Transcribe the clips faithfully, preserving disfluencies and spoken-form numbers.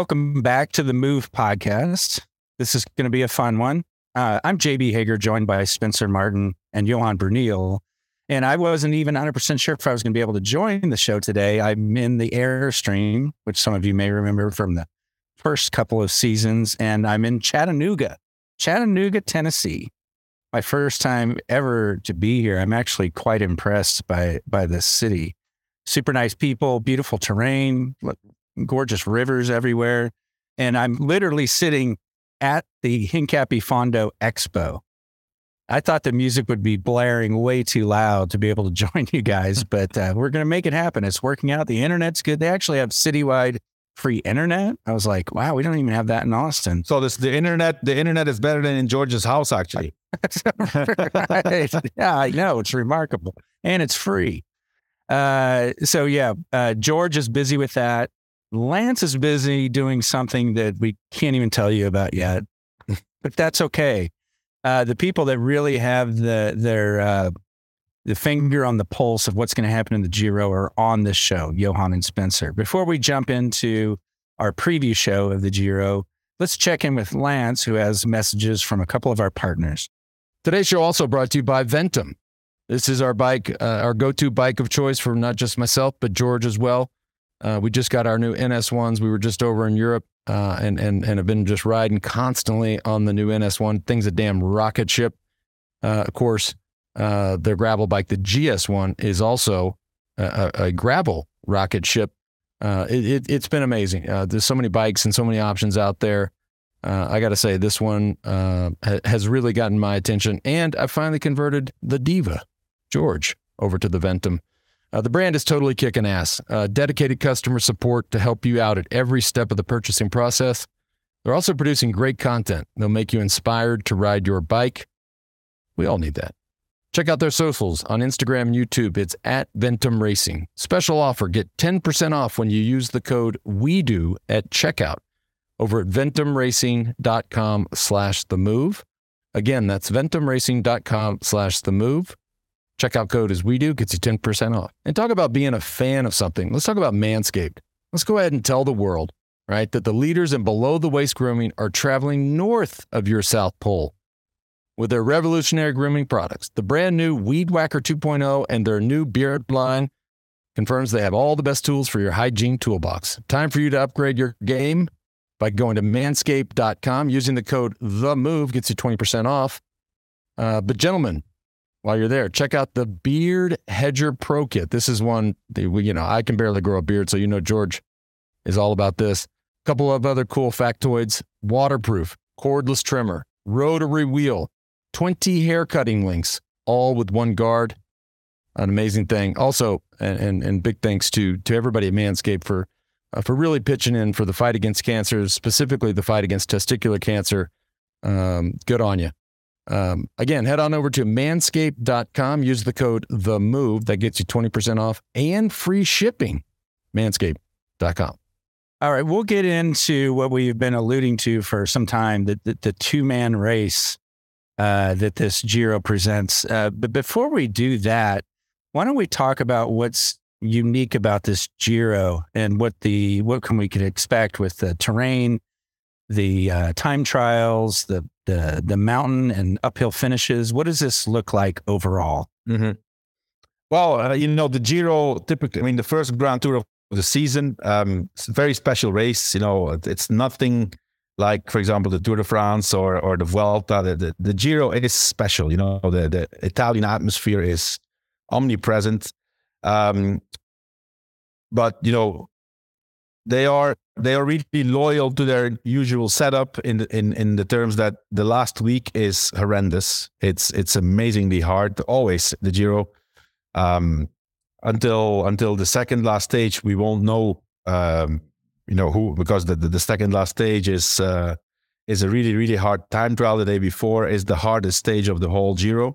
welcome back to the Move podcast. This is going to be a fun one. Uh, I'm J B Hager, joined by Spencer Martin and Johan Bruneel. And I wasn't even one hundred percent sure if I was going to be able to join the show today. I'm in the Airstream, which some of you may remember from the first couple of seasons. And I'm in Chattanooga, Chattanooga, Tennessee. My first time ever to be here. I'm actually quite impressed by, by this city. Super nice people, beautiful terrain, gorgeous rivers everywhere. And I'm literally sitting at the Hincapie Fondo Expo. I thought the music would be blaring way too loud to be able to join you guys, but uh, we're going to make it happen. It's working out. The internet's good. They actually have citywide free internet. I was like, wow, we don't even have that in Austin. So this the internet, the internet is better than in George's house, actually. Right. Yeah, I know. It's remarkable. And it's free. Uh, so yeah, uh, George is busy with that. Lance is busy doing something that we can't even tell you about yet, but that's okay. Uh, the people that really have the their uh, the finger on the pulse of what's going to happen in the Giro are on this show, Johan and Spencer. Before we jump into our preview show of the Giro, let's check in with Lance, who has messages from a couple of our partners. Today's show also brought to you by Ventum. This is our bike, uh, our go-to bike of choice for not just myself, but George as well. Uh, we just got our new N S ones. We were just over in Europe uh, and, and, and have been just riding constantly on the new N S one. Thing's a damn rocket ship. Uh, of course, uh, their gravel bike, the G S one, is also a, a, a gravel rocket ship. Uh, it, it, it's been amazing. Uh, there's so many bikes and so many options out there. Uh, I got to say, this one uh, ha- has really gotten my attention. And I finally converted the Diva, George, over to the Ventum. Uh, the brand is totally kicking ass. Uh, dedicated customer support to help you out at every step of the purchasing process. They're also producing great content. They'll make you inspired to ride your bike. We all need that. Check out their socials on Instagram and YouTube. It's at Ventum Racing. Special offer. Get ten percent off when you use the code WEDO at checkout over at ventumracing.com slash the move. Again, that's ventumracing.com slash the move. Checkout code is WEDO, gets you ten percent off. And talk about being a fan of something. Let's talk about Manscaped. Let's go ahead and tell the world, right, that the leaders in below-the-waist grooming are traveling north of your South Pole with their revolutionary grooming products. The brand new Weed Whacker two point oh and their new beard line confirms they have all the best tools for your hygiene toolbox. Time for you to upgrade your game by going to manscaped dot com. Using the code THEMOVE gets you twenty percent off. Uh, but gentlemen, while you're there, check out the Beard Hedger Pro Kit. This is one, that we, you know, I can barely grow a beard, so you know George is all about this. A couple of other cool factoids: waterproof, cordless trimmer, rotary wheel, twenty hair cutting links, all with one guard. An amazing thing. Also, and and, and big thanks to to everybody at Manscaped for uh, for really pitching in for the fight against cancer, specifically the fight against testicular cancer. Um, good on you. Um, again, head on over to manscaped dot com. Use the code THEMOVE. That gets you twenty percent off and free shipping. manscaped dot com. All right, we'll get into what we've been alluding to for some time, the, the, the two-man race uh, that this Giro presents. Uh, but before we do that, why don't we talk about what's unique about this Giro and what the what can we could expect with the terrain, the uh, time trials, the the the mountain and uphill finishes. What does this look like overall? Mm-hmm. Well, uh, you know, the Giro typically, I mean, the first Grand Tour of the season, um, it's a very special race. You know, it's nothing like, for example, the Tour de France or or the Vuelta. The, the, the Giro is special. You know, the, the Italian atmosphere is omnipresent. Um, but, you know, They are they are really loyal to their usual setup in the, in in the terms that the last week is horrendous. It's it's amazingly hard. Always the Giro, um, until until the second last stage, we won't know, um, you know who, because the, the the second last stage is uh, is a really really hard time trial. The day before is the hardest stage of the whole Giro.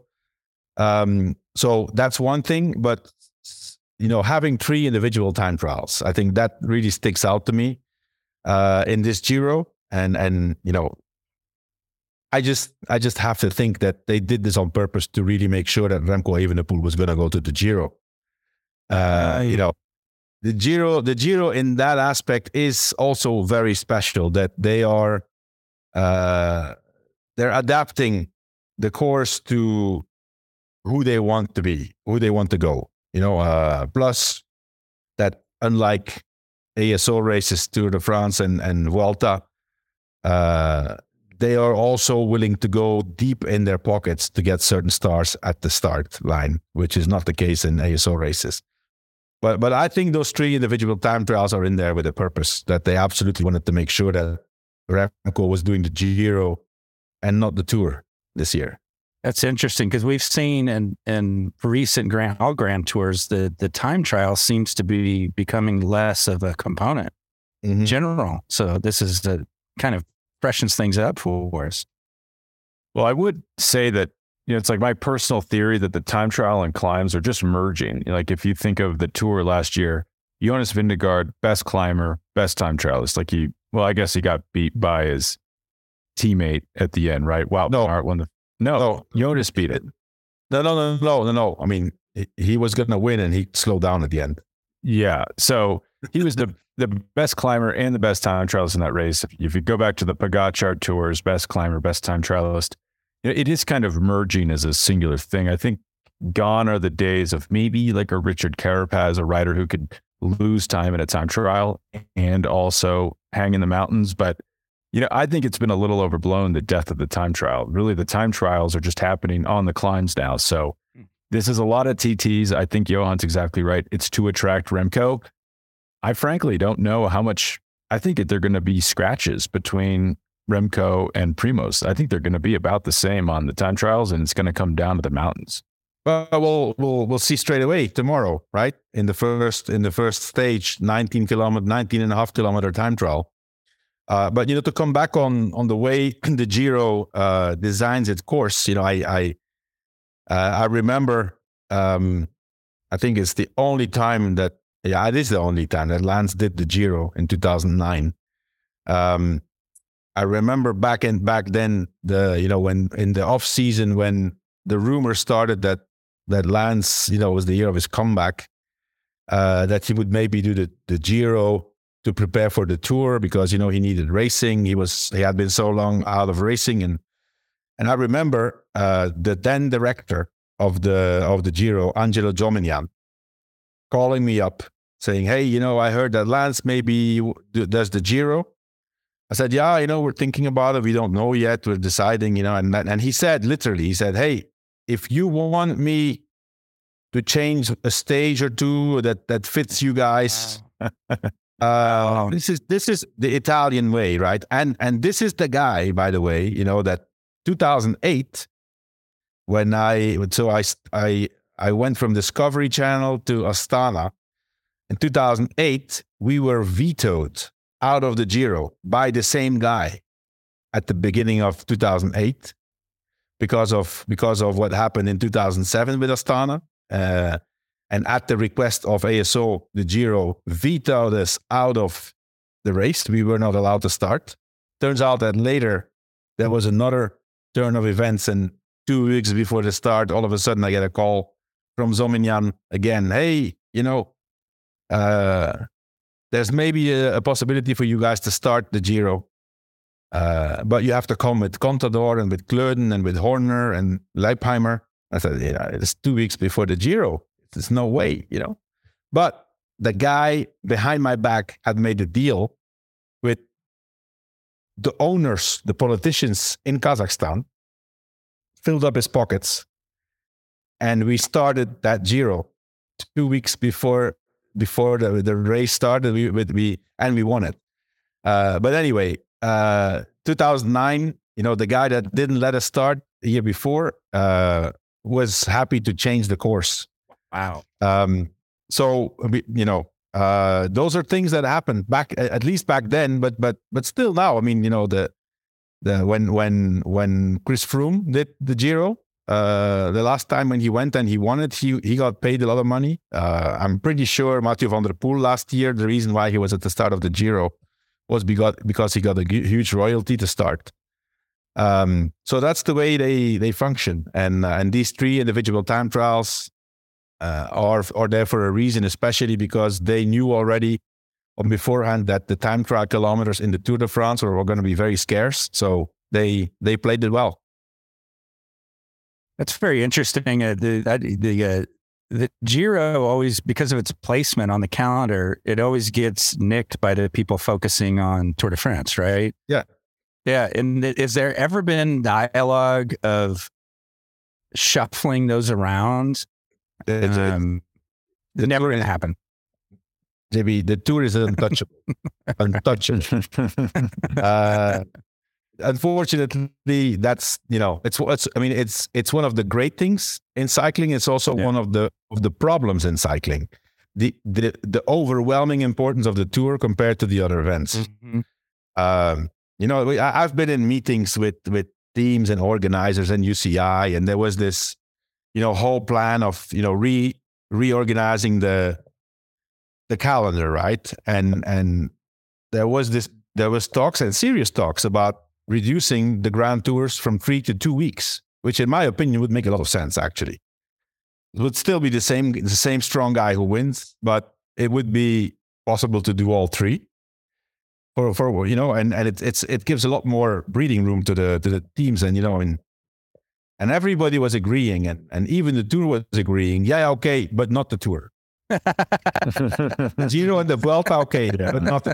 Um, so that's one thing, but. You know, having three individual time trials, I think that really sticks out to me uh, in this Giro. And, and you know, I just I just have to think that they did this on purpose to really make sure that Remco Evenepoel was going to go to the Giro. Uh, you know, the Giro, the Giro in that aspect is also very special. That they are, uh, they're adapting the course to who they want to be, who they want to go. You know, uh, plus that unlike A S O races, Tour de France and and Vuelta, uh, they are also willing to go deep in their pockets to get certain stars at the start line, which is not the case in A S O races. But but I think those three individual time trials are in there with a purpose, that they absolutely wanted to make sure that Remco was doing the Giro and not the Tour this year. That's interesting, because we've seen in, in recent Grand All Grand Tours, the, the time trial seems to be becoming less of a component mm-hmm. in general. So this is the kind of freshens things up for us. Well, I would say that, you know, it's like my personal theory that the time trial and climbs are just merging. Like if you think of the Tour last year, Jonas Vingegaard, best climber, best time trialist. Like he, well, I guess he got beat by his teammate at the end, right? Wow, no, Art won the no, no, Jonas beat it. No, no, no, no, no, no. I mean, he, he was going to win, and he slowed down at the end. Yeah, so he was the the best climber and the best time trialist in that race. If, if you go back to the Pogacar Tours, best climber, best time trialist, it is kind of merging as a singular thing. I think gone are the days of maybe like a Richard Carapaz, a rider who could lose time in a time trial and also hang in the mountains. But, you know, I think it's been a little overblown, the death of the time trial. Really, the time trials are just happening on the climbs now. So this is a lot of T Ts. I think Johan's exactly right. It's to attract Remco. I frankly don't know how much. I think that they're going to be scratches between Remco and Primoz. I think they're going to be about the same on the time trials, and it's going to come down to the mountains. Well, we'll we'll we'll see straight away tomorrow, right? In the first in the first stage, nineteen kilometer, nineteen and a half kilometer time trial. Uh, but you know, to come back on on the way the Giro uh, designs its course, you know, I I uh, I remember. Um, I think it's the only time that yeah, it is the only time that Lance did the Giro in two thousand nine. Um, I remember back in back then the you know when in the off season when the rumor started that that Lance you know was the year of his comeback, uh, that he would maybe do the the Giro to prepare for the Tour because you know he needed racing. He was he had been so long out of racing, and and I remember uh, the then director of the of the Giro, Angelo Giominyan, calling me up saying, "Hey, you know I heard that Lance maybe does the Giro." I said, yeah, you know, we're thinking about it. We don't know yet. We're deciding, you know, and and he said, literally, he said, hey, if you want me to change a stage or two that, that fits you guys, uh, this is this is the Italian way, right? And and this is the guy, by the way, you know, that two thousand eight, when I, so I, I, I went from Discovery Channel to Astana. In two thousand eight, we were vetoed out of the Giro by the same guy at the beginning of two thousand eight because of because of what happened in two thousand seven with Astana. Uh, and at the request of A S O, the Giro vetoed us out of the race. We were not allowed to start. Turns out that later there was another turn of events, and two weeks before the start, all of a sudden I get a call from Giominyan again. Hey, you know, uh, there's maybe a, a possibility for you guys to start the Giro, uh, but you have to come with Contador and with Kleuden and with Horner and Leipheimer. I said, yeah, it's two weeks before the Giro. There's no way, you know. But the guy behind my back had made a deal with the owners, the politicians in Kazakhstan, filled up his pockets, and we started that Giro two weeks before before the, the race started. We, we and we won it. Uh, but anyway, uh, two thousand nine, you know, the guy that didn't let us start the year before uh, was happy to change the course. Wow. Um, so you know, uh, those are things that happened back, at least back then. But but but still now, I mean, you know, the the when when when Chris Froome did the Giro. Uh, the last time when he went and he won it, he he got paid a lot of money. Uh, I'm pretty sure Mathieu van der Poel last year, the reason why he was at the start of the Giro was because, because he got a huge royalty to start. Um, so that's the way they they function. And uh, and these three individual time trials, uh, are are there for a reason, especially because they knew already on beforehand that the time trial kilometers in the Tour de France were, were going to be very scarce. So they they played it well. That's very interesting. Uh, the that, the uh, the Giro always, because of its placement on the calendar, it always gets nicked by the people focusing on Tour de France, right? Yeah. Yeah. And th- has there ever been dialogue of shuffling those around? It's, Um, the never tour going is- to happen. J B, the Tour is untouchable. untouchable. Uh, unfortunately, that's, you know, it's, it's, I mean, it's, it's one of the great things in cycling. It's also Yeah. one of the, of the problems in cycling. The, the, the overwhelming importance of the Tour compared to the other events. Mm-hmm. Um, you know, we, I, I've been in meetings with, with teams and organizers and U C I, and there was this, you know, whole plan of, you know, re, reorganizing the, the calendar, right? And and there was this there was talks and serious talks about reducing the Grand Tours from three to two weeks, which in my opinion would make a lot of sense actually. It would still be the same the same strong guy who wins, but it would be possible to do all three. For for you know, and, and it it's it gives a lot more breathing room to the to the teams, and you know, and and everybody was agreeing, and, and even the Tour was agreeing, yeah, okay, but not the Tour. Giro and the Vuelta, okay, Yeah. but not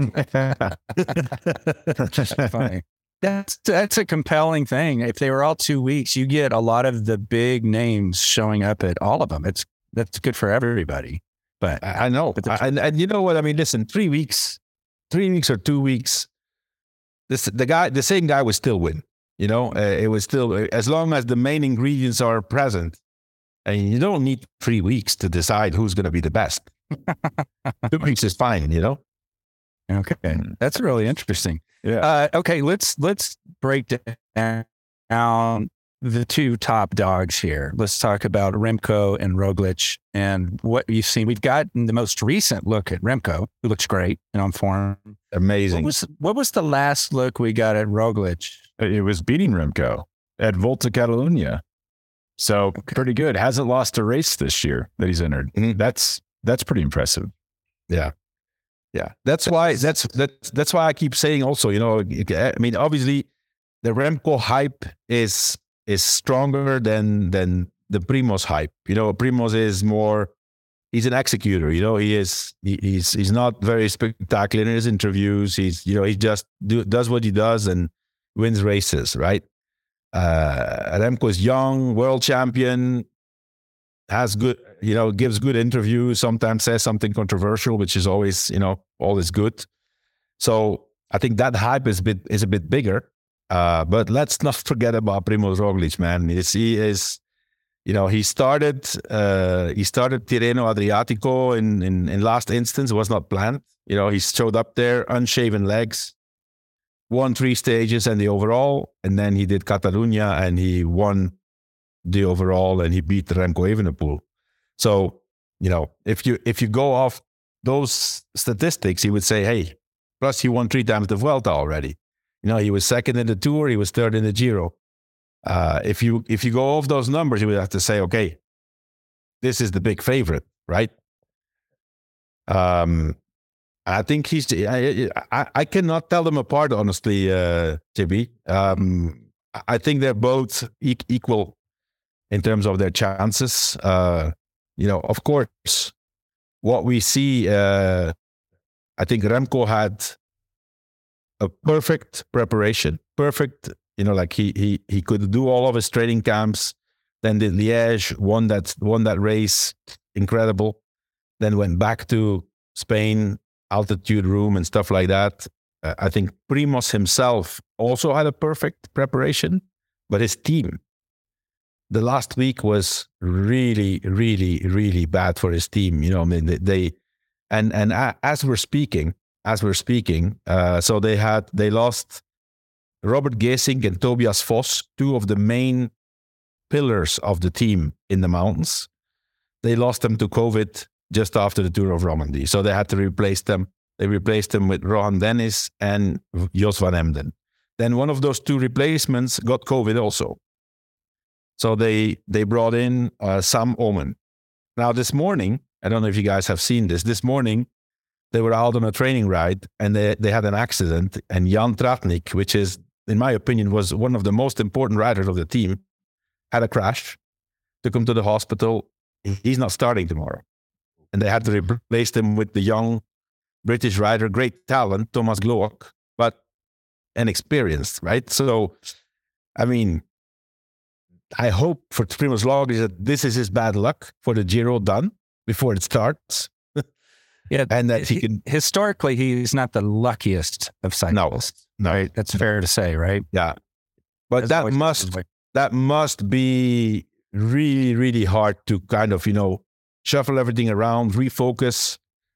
That's funny. That's that's a compelling thing. If they were all two weeks, you get a lot of the big names showing up at all of them. It's that's good for everybody. But I I know, But the- I- and and you know what I mean. Listen, three weeks, three weeks or two weeks, this the guy, the same guy would still win. You know, uh, it was still, as long as the main ingredients are present, and you don't need three weeks to decide who's going to be the best. Two weeks is fine. You know. okay, that's really interesting. Yeah. Uh, okay, let's let's break down the two top dogs here. Let's talk about Remco and Roglic and what you've seen. We've gotten the most recent look at Remco, who looks great and on form. What Amazing. was what was the last look we got at Roglic? It was beating Remco at Volta Catalunya. So pretty good. Hasn't lost a race this year that he's entered. Mhm. That's that's pretty impressive. Yeah. Yeah. That's why that's that's that's why I keep saying also, you know, I mean, obviously the Remco hype is is stronger than than the Primoz hype. You know, Primoz is more, he's an executor, you know, he is he, he's he's not very spectacular in his interviews. He's, you know, he just do, does what he does and wins races, right? Uh Remco is young, world champion, has good, you know, gives good interviews, sometimes says something controversial, which is always, you know, always good. So I think that hype is a bit is a bit bigger. Uh, but let's not forget about Primoz Roglic, man. It's, he is, you know, he started uh, he started Tirreno Adriatico in, in in last instance. It was not planned. You know, he showed up there, unshaven legs, won three stages and the overall, and then he did Catalunya and he won the overall and he beat Remco Evenepoel. So, you know, if you if you go off those statistics, you would say, hey, plus he won three times the Vuelta already. You know, he was second in the Tour, he was third in the Giro. Uh, if you if you go off those numbers, you would have to say, okay, this is the big favorite, right? Um, I think he's. I, I, I cannot tell them apart, honestly, uh, J B. Um, I think they're both e- equal in terms of their chances. Uh, you know, of course, what we see, uh, I think Remco had a perfect preparation, perfect. You know, like he he he could do all of his training camps. Then did Liège, won that won that race, incredible. Then went back to Spain, altitude room and stuff like that. Uh, I think Primoz himself also had a perfect preparation, but his team, the last week was really, really, really bad for his team. You know, I mean, they, they and and a, as we're speaking, as we're speaking, uh, so they had they lost Robert Gesink and Tobias Vos, two of the main pillars of the team in the mountains. They lost them to COVID just after the Tour of Romandy, so they had to replace them. They replaced them with Rohan Dennis and Jos van Emden. Then one of those two replacements got COVID also. So they they brought in uh, Sam Omen. Now, this morning, I don't know if you guys have seen this. This morning, they were out on a training ride and they, they had an accident. And Jan Tratnik, which is, in my opinion, was one of the most important riders of the team, had a crash, took him to the hospital. He's not starting tomorrow. And they had to replace him with the young British rider, great talent, Thomas Gloak, but inexperienced, right? So, I mean, I hope for Primož Roglič that this is his bad luck for the Giro done before it starts. Yeah, and that he can. Historically, he's not the luckiest of cyclists. No, no, right? That's fair to say, right? Yeah, but That's that must that must be really, really hard to kind of, you know, shuffle everything around, refocus.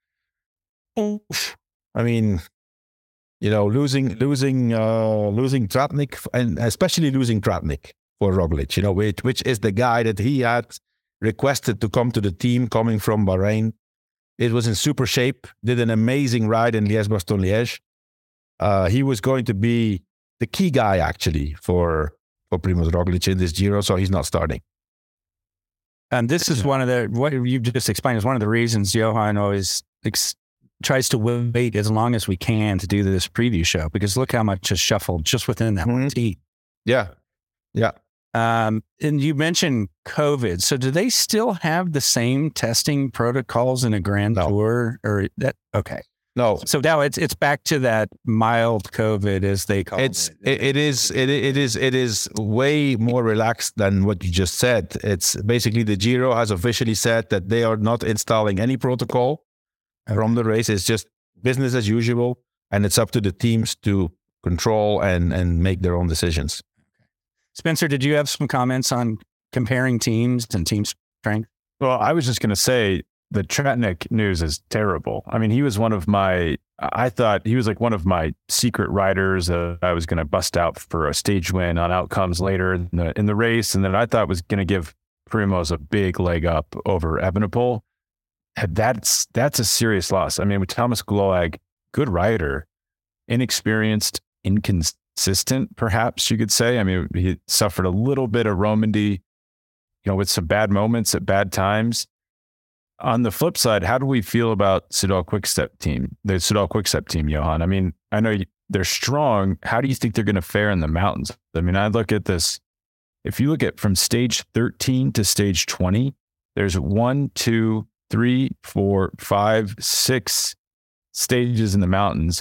I mean, you know, losing losing uh, losing Tratnik, and especially losing Tratnik for Roglič, you know, which which is the guy that he had requested to come to the team coming from Bahrain. It was in super shape, did an amazing ride in Liège-Bastogne-Liège. Uh, he was going to be the key guy, actually, for, for Primož Roglič in this Giro, so he's not starting. And this is one of the, what you just explained is one of the reasons Johan always ex- tries to wait as long as we can to do this preview show, because look how much is shuffled just within that mm-hmm. one team. Yeah, yeah. Um, and you mentioned COVID. So do they still have the same testing protocols in a Grand no. Tour or that? Okay. No. So now it's, it's back to that mild COVID as they call it's, it. it. It is, it, it is, it is way more relaxed than what you just said. It's basically the Giro has officially said that they are not installing any protocol okay. from the race. It's just business as usual. And it's up to the teams to control and, and make their own decisions. Spencer, did you have some comments on comparing teams and team strength? Well, I was just going to say the Tratnik news is terrible. I mean, he was one of my, I thought he was like one of my secret riders. Uh, I was going to bust out for a stage win on outcomes later in the, in the race. And then I thought was going to give Primož a big leg up over Evenepoel. That's, that's a serious loss. I mean, with Thomas Gloag, good rider, inexperienced, inconsistent. Consistent, perhaps you could say. I mean, he suffered a little bit of Romandy, you know, with some bad moments at bad times. On the flip side, how do we feel about Soudal Quickstep team, the Soudal Quickstep team, Johan? I mean, I know they're strong. How do you think they're going to fare in the mountains? I mean, I look at this. If you look at from stage thirteen to stage twenty, there's one, two, three, four, five, six stages in the mountains.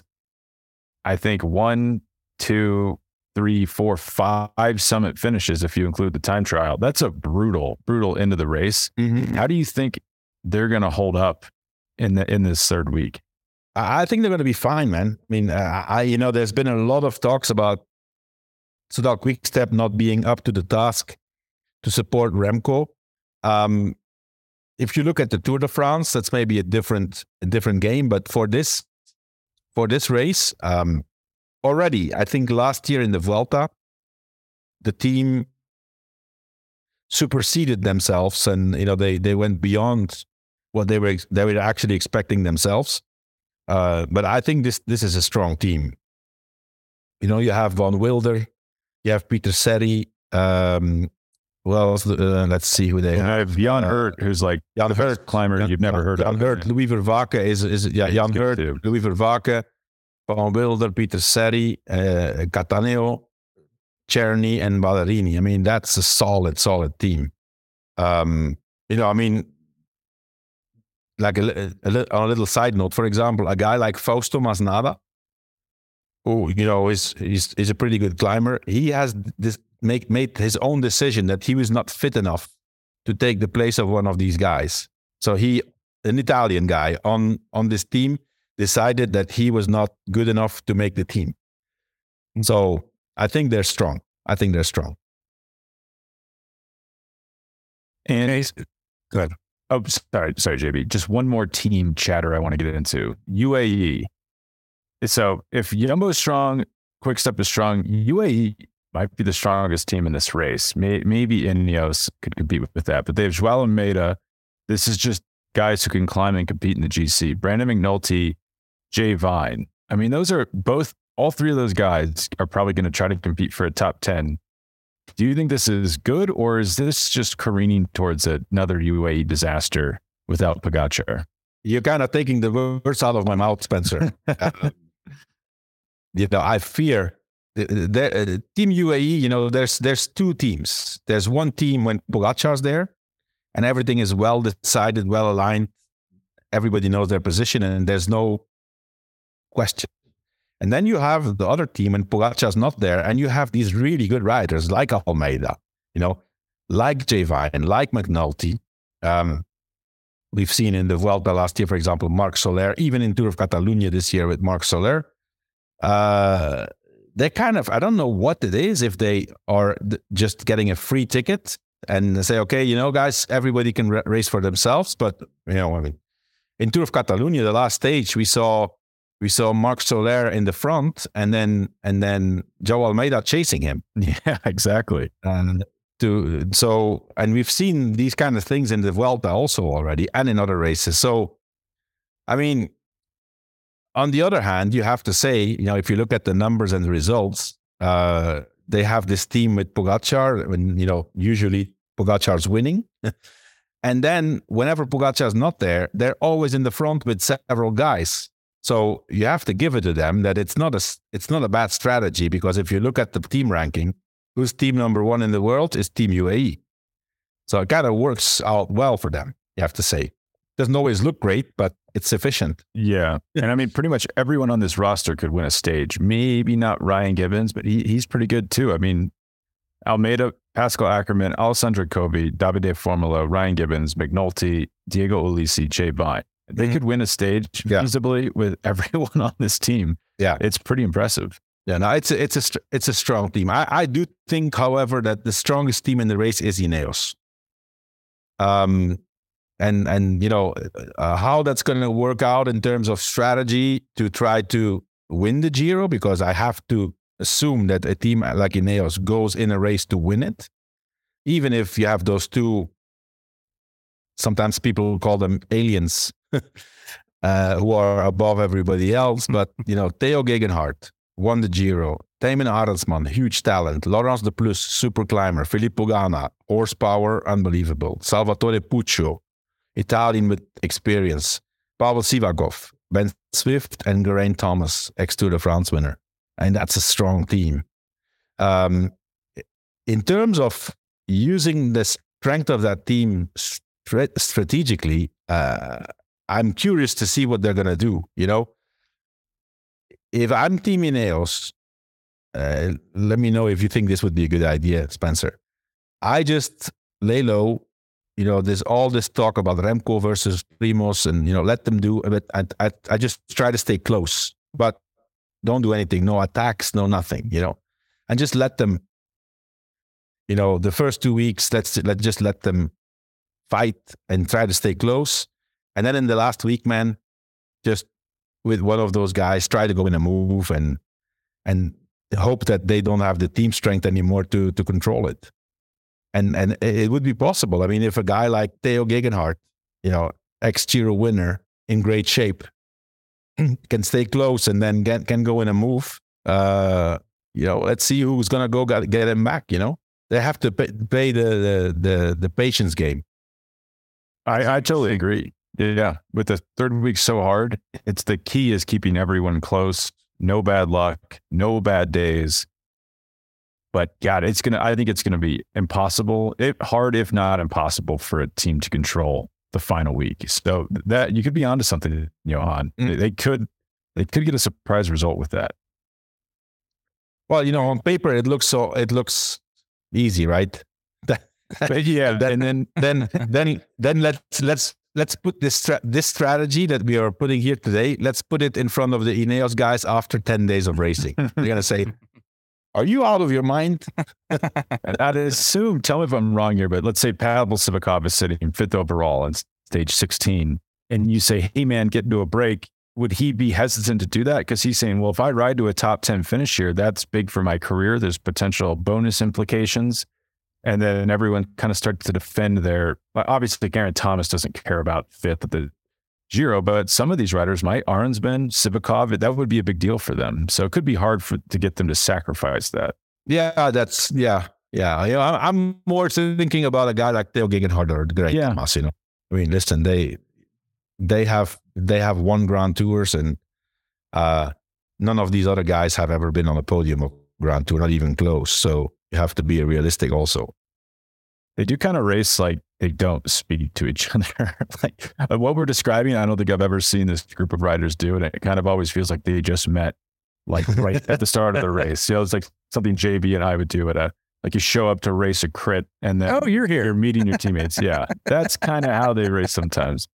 I think one, two, three, four, five summit finishes if you include the time trial. That's a brutal, brutal end of the race. Mm-hmm. How do you think they're going to hold up in the in this third week? I think they're going to be fine, man. I mean, uh, I you know, there's been a lot of talks about Soudal Quickstep not being up to the task to support Remco. Um, if you look at the Tour de France, that's maybe a different a different game. But for this for this race, um, already, I think last year in the Vuelta, the team superseded themselves, and you know they they went beyond what they were they were actually expecting themselves. Uh, but I think this this is a strong team. You know, you have Van Wilder, you have Peter Serry. Um, well, uh, let's see who they have. have. I have Jan Hurt, who's like Jan the Hurt climber Jan, you've never Jan, heard Jan of. Hurt, Louis Vervaeke is is yeah, Jan Hurt, too. Louis Vervaeke. Van Wilder, Peter Serry, uh, Cattaneo, Czerny, and Ballerini. I mean, that's a solid, solid team. Um, you know, I mean, like a, a, a, on a little side note, for example, a guy like Fausto Masnada, who, you know, is, is, is a pretty good climber. He has this make, made his own decision that he was not fit enough to take the place of one of these guys. So he, an Italian guy on, on this team, decided that he was not good enough to make the team. So I think they're strong. I think they're strong. And go ahead. Oh, sorry, sorry, J B. Just one more team chatter I want to get into. U A E. So if Jumbo is strong, Quickstep is strong, U A E might be the strongest team in this race. May, maybe Ineos could compete with that, but they have Joao Almeida. This is just guys who can climb and compete in the G C. Brandon McNulty, Jay Vine. I mean, those are both, all three of those guys are probably going to try to compete for a top ten Do you think this is good, or is this just careening towards another U A E disaster without Pogacar? You're kind of taking the words out of my mouth, Spencer. uh, you know, I fear the, uh, Team U A E. You know, there's there's two teams. There's one team when Pogacar's there, and everything is well decided, well aligned. Everybody knows their position, and there's no question. And then you have the other team when Pogacar's not there, and you have these really good riders like Almeida, you know, like Jay Vine, like McNulty. Um, we've seen in the Vuelta last year, for example, Marc Soler, even in Tour of Catalonia this year with Marc Soler. Uh, they're kind of, I don't know what it is, if they are th- just getting a free ticket and they say, okay, you know, guys, everybody can r- race for themselves. But, you know, I mean, in Tour of Catalonia, the last stage, we saw we saw Marc Soler in the front and then and then Joao Almeida chasing him. Yeah, exactly. And to so and we've seen these kind of things in the Vuelta also already and in other races. So, I mean, on the other hand, you have to say, you know, if you look at the numbers and the results, uh, they have this team with Pogacar, and, you know, usually Pogacar's winning. And then whenever Pogacar's not there, they're always in the front with several guys. So you have to give it to them that it's not a, it's not a bad strategy, because if you look at the team ranking, who's team number one in the world is Team U A E. So it kind of works out well for them, you have to say. Doesn't always look great, but it's sufficient. Yeah. And I mean, pretty much everyone on this roster could win a stage. Maybe not Ryan Gibbons, but he he's pretty good too. I mean, Almeida, Pascal Ackermann, Alessandro Covi, Davide Formolo, Ryan Gibbons, McNulty, Diego Ulissi, Jay Vine. They mm-hmm. could win a stage yeah. feasibly with everyone on this team. Yeah. It's pretty impressive. Yeah, no, it's a, it's a, it's a strong team. I, I do think, however, that the strongest team in the race is Ineos. Um, and, and you know, uh, how that's going to work out in terms of strategy to try to win the Giro, because I have to assume that a team like Ineos goes in a race to win it, even if you have those two, sometimes people call them aliens, uh, who are above everybody else. But, you know, Theo Gegenhardt won the Giro. Thymen Arensman, huge talent. Laurens de Plus, super climber. Filippo Ganna, horsepower, unbelievable. Salvatore Puccio, Italian with experience. Pavel Sivakov, Ben Swift, and Geraint Thomas, ex-Tour de France winner. And that's a strong team. Um, in terms of using the strength of that team st- strategically, uh, I'm curious to see what they're going to do, you know? If I'm Team Ineos, uh, let me know if you think this would be a good idea, Spencer. I just lay low. You know, there's all this talk about Remco versus Primoz, and, you know, let them do it. I, I, I just try to stay close, but don't do anything. No attacks, no nothing, you know, and just let them, you know, the first two weeks, let's let just let them fight and try to stay close. And then in the last week, man, just with one of those guys, try to go in a move and and hope that they don't have the team strength anymore to to control it. And and it would be possible. I mean, if a guy like Theo Gegenhardt, you know, ex-Giro winner in great shape, can stay close and then get, can go in a move, uh, you know, let's see who's going to go get, get him back, you know. They have to pay, pay the, the, the, the patience game. I, I totally agree. Yeah. With the third week so hard, it's the key is keeping everyone close. No bad luck, no bad days. But God, it's going to, I think it's going to be impossible, it, hard, if not impossible, for a team to control the final week. So that you could be onto something, Johan. Mm. They, they could, they could get a surprise result with that. Well, you know, on paper, it looks so, it looks easy, right? But yeah. then, and then, then, then, then let's, let's, let's put this, stra- this strategy that we are putting here today, let's put it in front of the Ineos guys after ten days of racing. They're going to say, are you out of your mind? And I'd assume, tell me if I'm wrong here, but let's say Pavel Sivakov is sitting fifth overall in stage sixteen, and you say, hey man, get into a break. Would he be hesitant to do that? Because he's saying, well, if I ride to a top ten finish here, that's big for my career. There's potential bonus implications. And then everyone kind of starts to defend their, obviously Geraint Thomas doesn't care about fifth at the Giro, but some of these riders might. Arensman, Sivakov, that would be a big deal for them. So it could be hard for to get them to sacrifice that. Yeah, that's, yeah, Yeah, you know, I'm, I'm more thinking about a guy like Theo Gegenhardt or Greg Yeah. Thomas. You know, I mean, listen, they they have they have won Grand Tours, and uh, none of these other guys have ever been on a podium of Grand Tour, not even close. So you have to be realistic also. They do kind of race like they don't speak to each other. Like uh, what we're describing, I don't think I've ever seen this group of riders do, and it kind of always feels like they just met, like right at the start of the race. You know, it's like something J B and I would do at a like you show up to race a crit, and then Oh, you're here. you're meeting your teammates. Yeah, that's kind of how they race sometimes.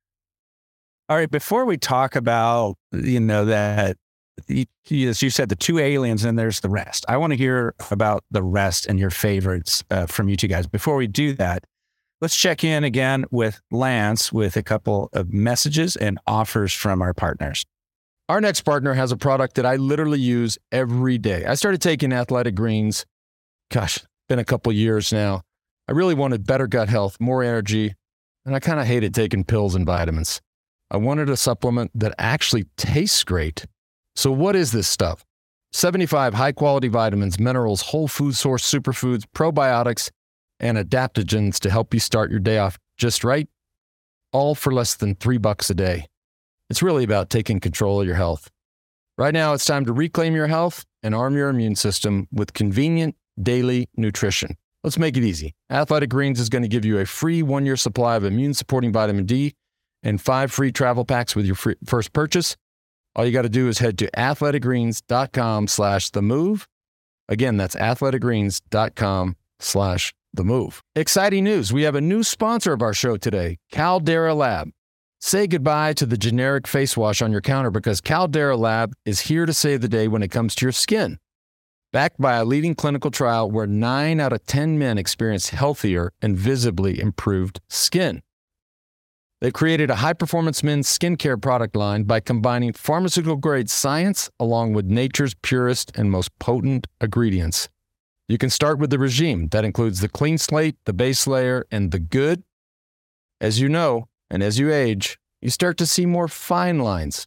All right. Before we talk about, you know, that, you, as you said, the two aliens and there's the rest, I want to hear about the rest and your favorites uh, from you two guys. Before we do that, let's check in again with Lance with a couple of messages and offers from our partners. Our next partner has a product that I literally use every day. I started taking Athletic Greens, gosh, been a couple years now. I really wanted better gut health, more energy, and I kind of hated taking pills and vitamins. I wanted a supplement that actually tastes great. So what is this stuff? seventy-five high-quality vitamins, minerals, whole food source superfoods, probiotics, and adaptogens to help you start your day off just right, all for less than three bucks a day. It's really about taking control of your health. Right now, it's time to reclaim your health and arm your immune system with convenient daily nutrition. Let's make it easy. Athletic Greens is going to give you a free one-year supply of immune-supporting vitamin D and five free travel packs with your free first purchase. All you got to do is head to athleticgreens.com slash the move. Again, that's athleticgreens.com slash the move. Exciting news. We have a new sponsor of our show today, Caldera Lab. Say goodbye to the generic face wash on your counter because Caldera Lab is here to save the day when it comes to your skin. Backed by a leading clinical trial where nine out of ten men experienced healthier and visibly improved skin. They created a high-performance men's skincare product line by combining pharmaceutical-grade science along with nature's purest and most potent ingredients. You can start with the regime that includes the clean slate, the base layer, and the good. As you know, and as you age, you start to see more fine lines.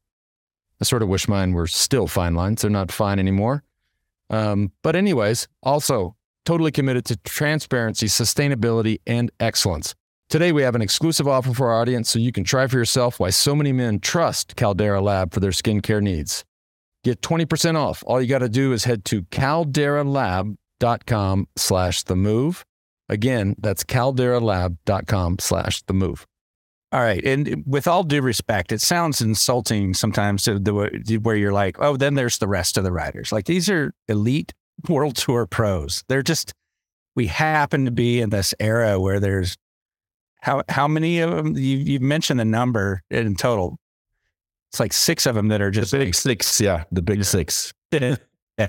I sort of wish mine were still fine lines. They're not fine anymore. Um, but anyways, also totally committed to transparency, sustainability, and excellence. Today, we have an exclusive offer for our audience so you can try for yourself why so many men trust Caldera Lab for their skincare needs. Get twenty percent off. All you got to do is head to calderalab.com slash the move. Again, that's calderalab.com slash the move. All right. And with all due respect, it sounds insulting sometimes to the where you're like, oh, then there's the rest of the riders. Like these are elite World Tour pros. They're just, we happen to be in this era where there's, how how many of them, you, you've mentioned the number in total. It's like six of them that are just. The big six, yeah, the big six. Yeah,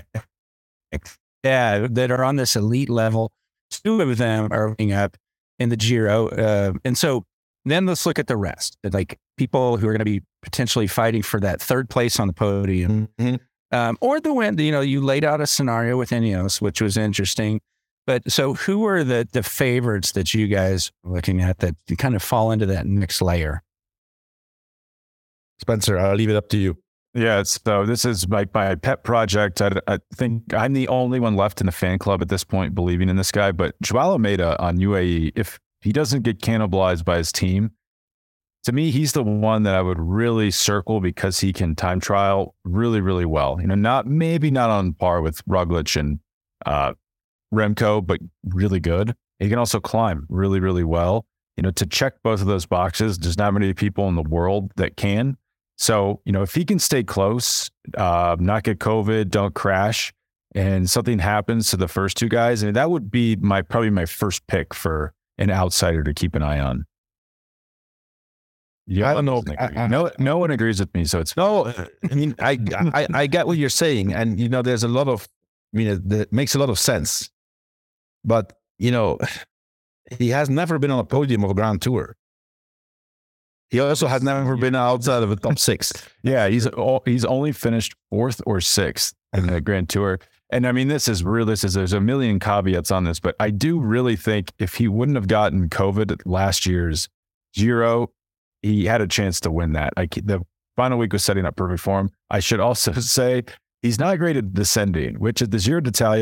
that are on this elite level. Two of them are moving up in the Giro. Uh, and so then let's look at the rest. Like people who are going to be potentially fighting for that third place on the podium. Mm-hmm. Um, or the win. You know, you laid out a scenario with Ineos, which was interesting. But so who are the the favorites that you guys are looking at that kind of fall into that next layer? Spencer, I'll leave it up to you. Yeah, so this is my, my pet project. I, I think I'm the only one left in the fan club at this point believing in this guy, but Joao Almeida on U A E, if he doesn't get cannibalized by his team, to me, he's the one that I would really circle because he can time trial really, really well. You know, not maybe not on par with Roglic and uh, Remco, but really good. He can also climb really, really well. You know, to check both of those boxes, there's not many people in the world that can. So, you know, if he can stay close, uh, not get COVID, don't crash, and something happens to the first two guys, I mean, that would be my probably my first pick for an outsider to keep an eye on. Yeah, I don't know. I, I, no, no one agrees with me, so it's no. I mean, I, I I get what you're saying, and you know, there's a lot of, I mean, it, it makes a lot of sense, but you know, he has never been on a podium of a Grand Tour. He also has never been outside of a top six. Yeah, he's he's only finished fourth or sixth in the Grand Tour. And I mean, this is real. This is there's a million caveats on this, but I do really think if he wouldn't have gotten COVID last year's Giro, he had a chance to win that. Like the final week was setting up perfect for him. I should also say he's not great at descending, which at the Giro d'Italia,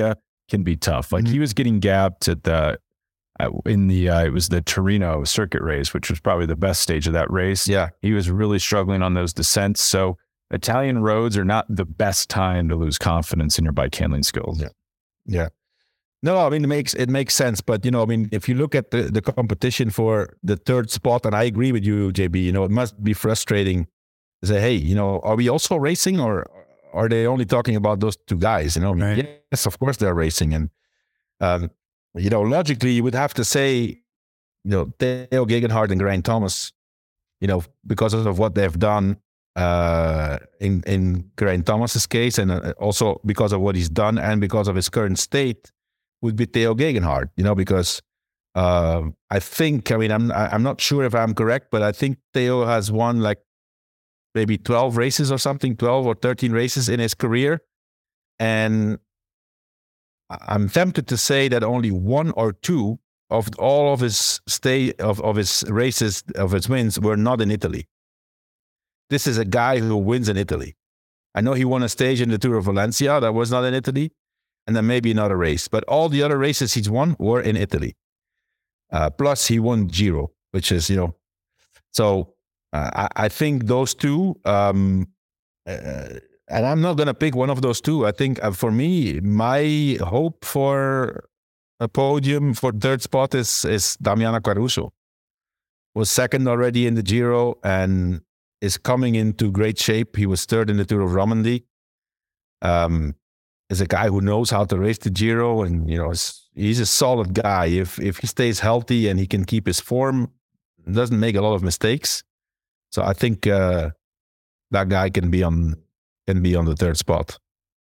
can be tough. Like mm-hmm. he was getting gapped at the in the uh, it was the Torino circuit race, which was probably the best stage of that race. Yeah, he was really struggling on those descents. So Italian roads are not the best time to lose confidence in your bike handling skills. Yeah, yeah. No, I mean it makes it makes sense, but you know, I mean, if you look at the, the competition for the third spot, and I agree with you, J B. You know, it must be frustrating to say, hey, you know, are we also racing, or are they only talking about those two guys? You know, right. Yes, of course they're racing, and um, you know, logically you would have to say, you know, Theo Gegenhardt and Geraint Thomas, you know, because of what they've done uh, in in Geraint Thomas's case, and also because of what he's done, and because of his current state, would be Theo Gegenhardt, you know, because uh, I think, I mean, I'm I'm not sure if I'm correct, but I think Theo has won like maybe twelve races or something, twelve or thirteen races in his career. And I'm tempted to say that only one or two of all of his stay of, of his races, of his wins, were not in Italy. This is a guy who wins in Italy. I know he won a stage in the Tour of Valencia that was not in Italy, and then maybe another race. But all the other races he's won were in Italy. Uh, plus, he won Giro, which is, you know, so uh, I, I think those two, um, uh, and I'm not going to pick one of those two. I think uh, for me, my hope for a podium for third spot is, is Damiano Caruso. Was second already in the Giro and is coming into great shape. He was third in the Tour of Romandy. Um, is a guy who knows how to race the Giro, and you know he's a solid guy. If if he stays healthy and he can keep his form, doesn't make a lot of mistakes. So I think uh, that guy can be on can be on the third spot.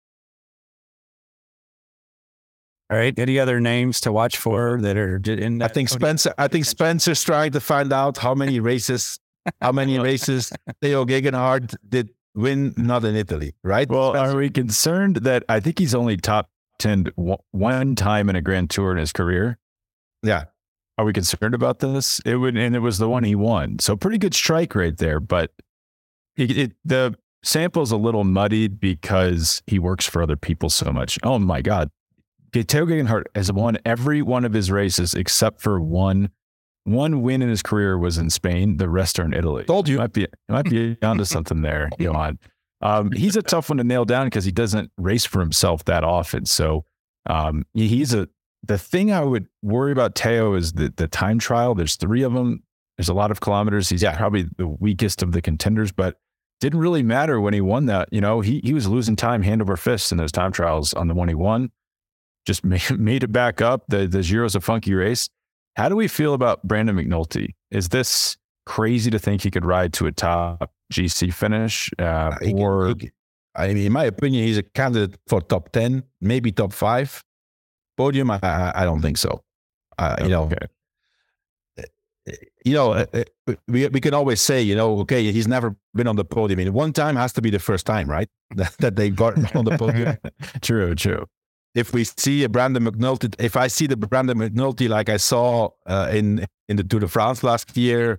All right. Any other names to watch for that are in that? I think Spencer. I think Spencer's trying to find out how many races, how many races Theo Gegenhardt did win not in Italy, right? Well, are we concerned that I think he's only top ten one time in a Grand Tour in his career? Yeah. Are we concerned about this? It would, and it was the one he won. So pretty good strike right there, but it, it, the sample's a little muddied because he works for other people so much. Oh my God. Theo Gegenhardt has won every one of his races except for one. One win in his career was in Spain. The rest are in Italy. Told you. Might be, might be onto something there, Johan. Um, he's a tough one to nail down because he doesn't race for himself that often. So um, he's a. The thing I would worry about Theo is the the time trial. There's three of them. There's a lot of kilometers. He's yeah. probably the weakest of the contenders, but didn't really matter when he won that. You know, he he was losing time hand over fist in those time trials on the one he won. Just made, made it back up. The the Giro's a funky race. How do we feel about Brandon McNulty? Is this crazy to think he could ride to a top G C finish? Uh, he or can, he, I mean, in my opinion, he's a candidate for top ten, maybe top five. Podium, I, I, I don't think so. Uh, you know, okay. you know, we we can always say, you know, okay, he's never been on the podium. I mean, one time has to be the first time, right? that, that they got on the podium. True, true. If we see a Brandon McNulty, if I see the Brandon McNulty like I saw uh, in in the Tour de France last year,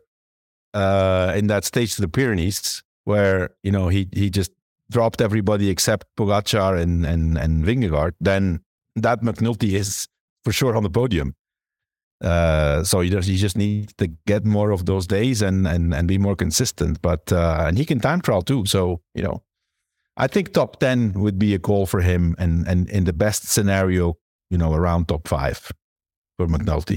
uh, in that stage to the Pyrenees, where you know he he just dropped everybody except Pogacar and and and Vingegaard, then that McNulty is for sure on the podium. Uh, so you just you just need to get more of those days and and and be more consistent. But uh, and he can time trial too. So you know. I think top ten would be a goal for him, and, and in the best scenario, you know, around top five for McNulty.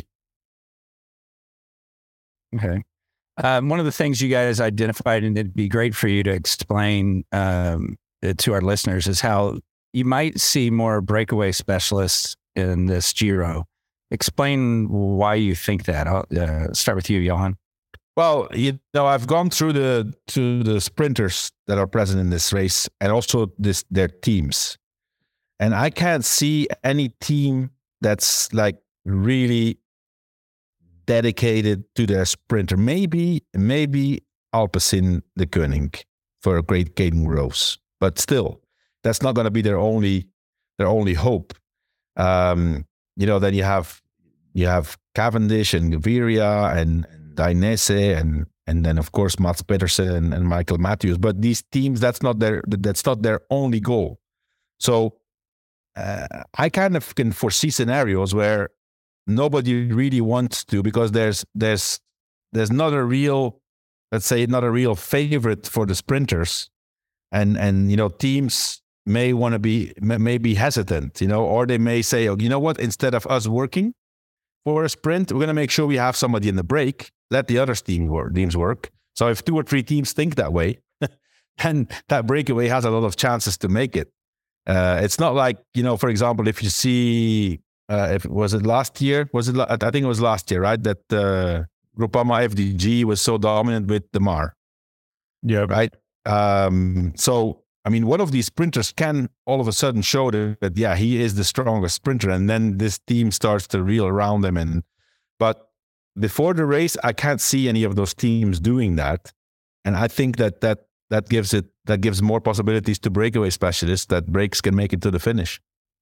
Okay. Um, one of the things you guys identified, and it'd be great for you to explain um, to our listeners, is how you might see more breakaway specialists in this Giro. Explain why you think that. I'll uh, start with you, Johan. Well, you know, I've gone through the to the sprinters that are present in this race, and also this their teams, and I can't see any team that's like really dedicated to their sprinter. Maybe, maybe Alpecin the Koenig for a great Caden Rose, but still, that's not going to be their only their only hope. Um, you know, then you have you have Cavendish and Gaviria and Dainese and and then of course Mats Pedersen and, and Michael Matthews, but these teams, that's not their that's not their only goal. So uh, I kind of can foresee scenarios where nobody really wants to, because there's there's there's not a real, let's say, not a real favorite for the sprinters, and and you know teams may want to be may be hesitant, you know, or they may say, oh, you know what, instead of us working for a sprint, we're going to make sure we have somebody in the break. Let the other team work, teams work. So if two or three teams think that way, then that breakaway has a lot of chances to make it. Uh, it's not like, you know, for example, if you see, uh, if was it last year? Was it? I think it was last year, right? That uh, Groupama F D G was so dominant with the Mar. Yeah. Right. Um, so, I mean, one of these sprinters can all of a sudden show that, that, yeah, he is the strongest sprinter, and then this team starts to reel around him. And but before the race, I can't see any of those teams doing that, and I think that that that gives it that gives more possibilities to breakaway specialists that breaks can make it to the finish.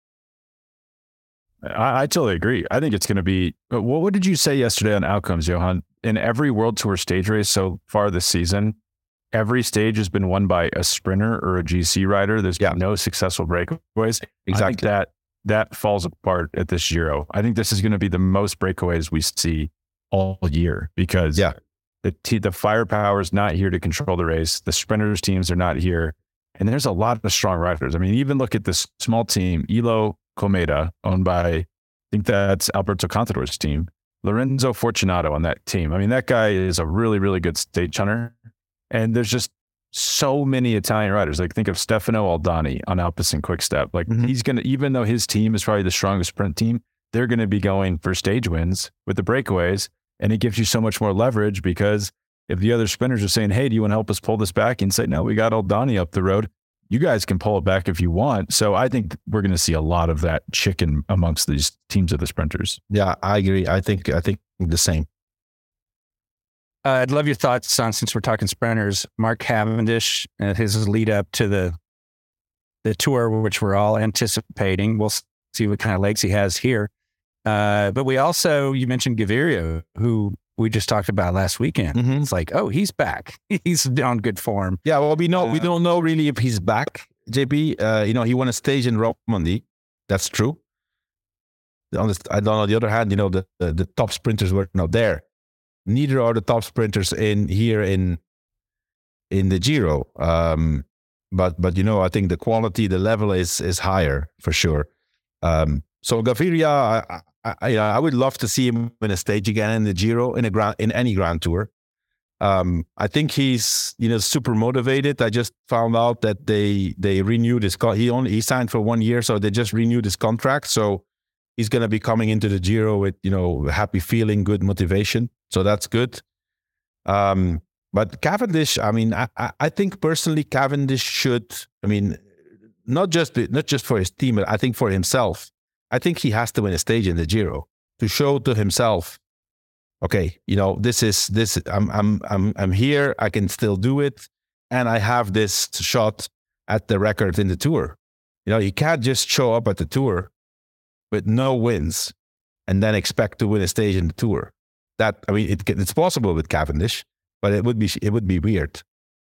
I, I totally agree. I think it's going to be. But what, what did you say yesterday on outcomes, Johan? In every World Tour stage race so far this season, every stage has been won by a sprinter or a G C rider. There's yeah. been no successful breakaways. Exactly. I think that that falls apart at this Giro. I think this is going to be the most breakaways we see all year, because yeah. the t- the firepower is not here to control the race. The sprinters teams are not here, and there's a lot of strong riders. I mean, even look at this small team, Elo Cometa, owned by, I think that's Alberto Contador's team, Lorenzo Fortunato on that team. I mean, that guy is a really, really good stage hunter. And there's just so many Italian riders. Like, think of Stefano Aldani on Alpecin Quickstep. Like, mm-hmm. he's going to, even though his team is probably the strongest sprint team, they're going to be going for stage wins with the breakaways. And it gives you so much more leverage, because if the other sprinters are saying, hey, do you want to help us pull this back? And say, no, we got Aldani up the road. You guys can pull it back if you want. So I think we're going to see a lot of that chicken amongst these teams of the sprinters. Yeah, I agree. I think, I think the same. Uh, I'd love your thoughts on, since we're talking sprinters, Mark Cavendish, uh, his lead up to the the tour, which we're all anticipating. We'll see what kind of legs he has here. Uh, but we also, you mentioned Gaviria, who we just talked about last weekend. Mm-hmm. It's like, oh, he's back. He's on good form. Yeah, well, we know uh, we don't know really if he's back, J P. Uh, you know, he won a stage in Romandy. That's true. On the, on the other hand, you know, the, the, the top sprinters were not there. Neither are the top sprinters in here in in the Giro. Um, but but you know, I think the quality, the level is is higher for sure. Um, so Gaviria, I, I I would love to see him win a stage again in the Giro, in a grand, in any Grand Tour. Um, I think he's you know super motivated. I just found out that they they renewed his con- he only he signed for one year, so they just renewed his contract. So he's going to be coming into the Giro with you know happy feeling, good motivation. So that's good. Um, but Cavendish, I mean, I, I think personally Cavendish should, I mean, not just not just for his team, but I think for himself. I think he has to win a stage in the Giro to show to himself, okay, you know, this is this. I'm I'm I'm I'm here. I can still do it, and I have this shot at the record in the Tour. You know, you can't just show up at the Tour with no wins and then expect to win a stage in the Tour. That I mean, it, it's possible with Cavendish, but it would be it would be weird.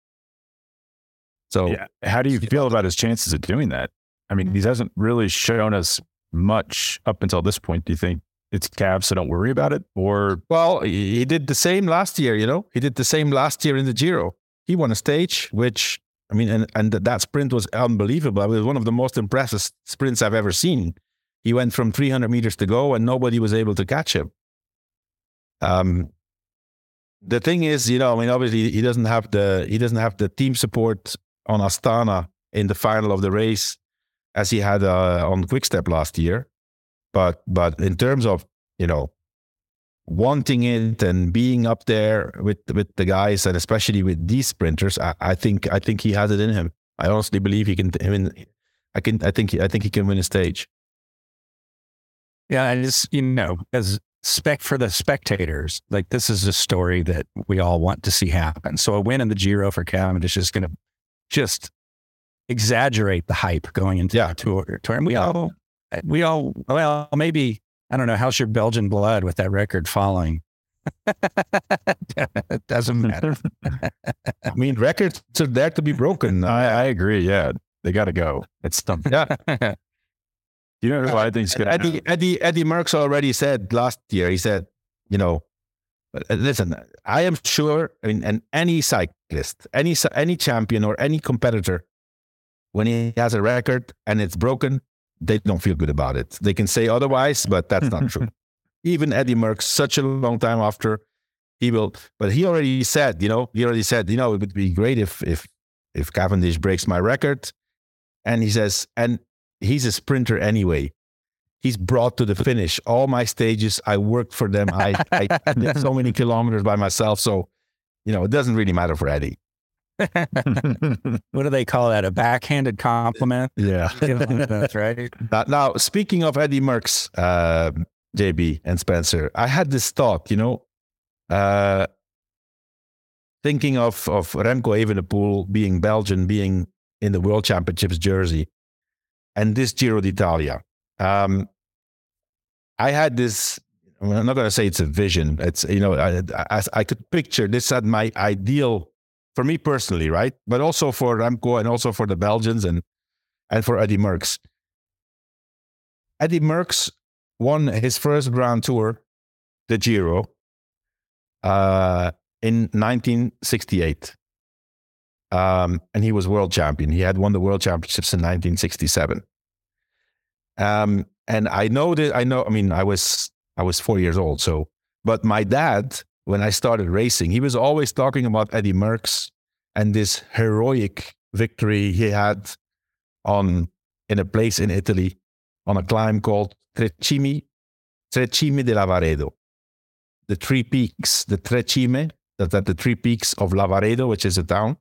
So, yeah. How do you feel about his chances of doing that? I mean, he hasn't really shown us much up until this point. Do you think it's Cav, so don't worry about it? Or well, he did the same last year. You know, he did the same last year in the Giro. He won a stage, which I mean, and and that sprint was unbelievable. It was one of the most impressive sprints I've ever seen. He went from three hundred meters to go, and nobody was able to catch him. Um, the thing is, you know, I mean, obviously he doesn't have the he doesn't have the team support on Astana in the final of the race as he had uh, on Quickstep last year. But but in terms of you know wanting it and being up there with with the guys, and especially with these sprinters, I, I think I think he has it in him. I honestly believe he can. I mean, I can. I think. I think he can win a stage. Yeah, and it's you know as. Spec for the spectators, like this is a story that we all want to see happen. So a win in the Giro for Cavendish is going to just exaggerate the hype going into yeah. the tour. tour. And we all, we all, well, maybe, I don't know, how's your Belgian blood with that record following? It doesn't matter. I mean, records are there to be broken. I, I agree. Yeah, they got to go. It's something. Yeah. You know who I think is going to Eddie, Eddie, Eddie Merckx already said last year, he said, you know, listen, I am sure, I mean, and any cyclist, any any champion or any competitor, when he has a record and it's broken, they don't feel good about it. They can say otherwise, but that's not true. Even Eddie Merckx, such a long time after, he will, but he already said, you know, he already said, you know, it would be great if if if Cavendish breaks my record. And he says, and he's a sprinter anyway. He's brought to the finish all my stages. I worked for them. I, I did so many kilometers by myself. So, you know, it doesn't really matter for Eddie. What do they call that? A backhanded compliment? Yeah. That's right. Now, now, speaking of Eddie Merckx, uh, J B and Spencer, I had this thought, you know, uh, thinking of, of Remco Evenepoel being Belgian, being in the World Championships jersey, and this Giro d'Italia. Um, I had this, I'm not going to say it's a vision. It's, you know, I, I, I could picture this as my ideal, for me personally, right? But also for Remco and also for the Belgians and, and for Eddie Merckx. Eddie Merckx won his first Grand Tour, the Giro, uh, in nineteen sixty-eight. Um, and he was world champion. He had won the World Championships in nineteen sixty-seven. Um, and I know that I know, I mean, I was, I was four years old. So, but my dad, when I started racing, he was always talking about Eddie Merckx and this heroic victory he had on, in a place in Italy on a climb called Trecime, Trecime di Lavaredo. The three peaks, the Trecime, that, that the three peaks of Lavaredo, which is a town.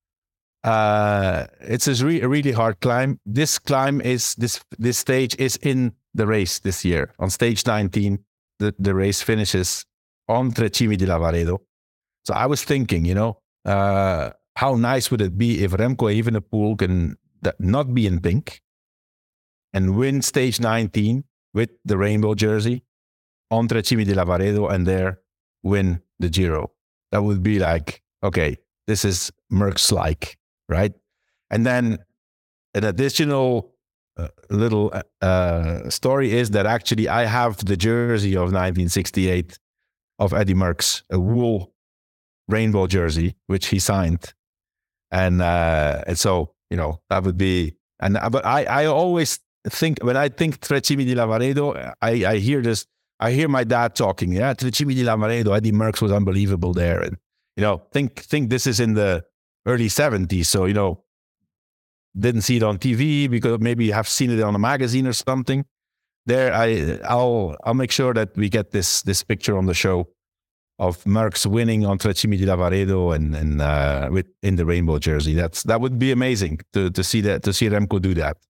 Uh, it's a, re- a really hard climb. This climb is, this this stage is in the race this year. On stage nineteen, the, the race finishes on Trecime di Lavaredo. So I was thinking, you know, uh, how nice would it be if Remco Evenepoel can not be in pink and win stage nineteen with the rainbow jersey on Trecime di Lavaredo and there win the Giro. That would be like, okay, this is Merckx-like. Right. And then an additional uh, little uh, story is that actually I have the jersey of nineteen sixty-eight of Eddie Merckx, a wool rainbow jersey, which he signed. And, uh, and so, you know, that would be, and but I, I always think, when I think Trecime di Lavaredo, I, I hear this, I hear my dad talking, yeah, Trecime di Lavaredo, Eddie Merckx was unbelievable there. And, you know, think, think this is in the early seventies, so, you know, didn't see it on T V because maybe have seen it on a magazine or something. There, I, I'll, I'll make sure that we get this, this picture on the show of Merckx winning on Trecime di Lavaredo and, and uh, with in the rainbow jersey. That's that would be amazing to to see that to see Remco do that.